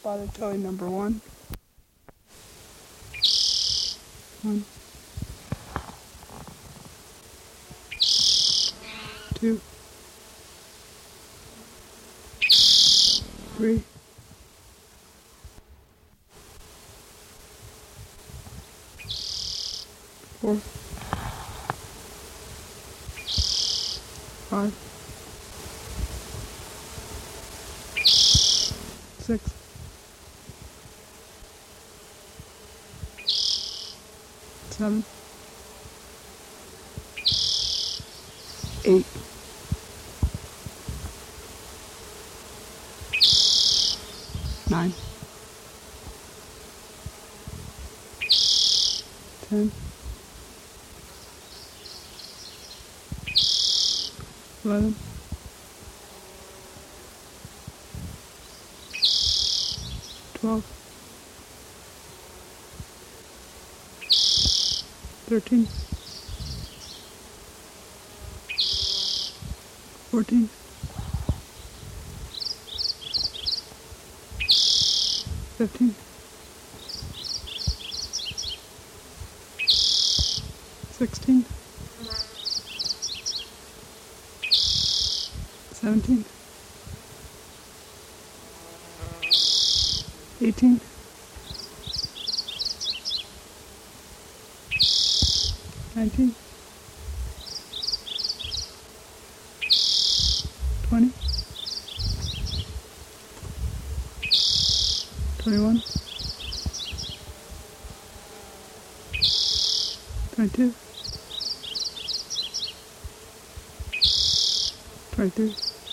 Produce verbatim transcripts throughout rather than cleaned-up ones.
spotted toy number one. One. Two. Three. Four. Five. Six. Seven. Eight. Nine. Ten. Eleven. Twelve. Thirteen. Fourteen. Fifteen. Sixteen. Seventeen. Eighteen. Nineteen. Twenty. Twenty-one. Twenty-two. Twenty-three.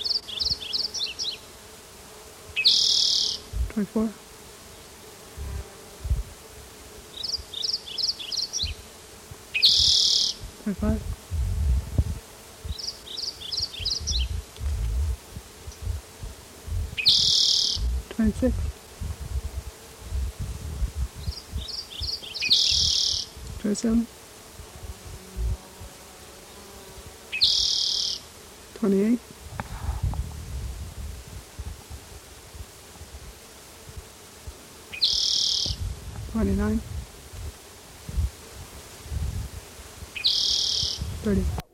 Twenty-four. Twenty-five. Twenty-six. Twenty-seven. Twenty-eight. Twenty-nine. Thirty.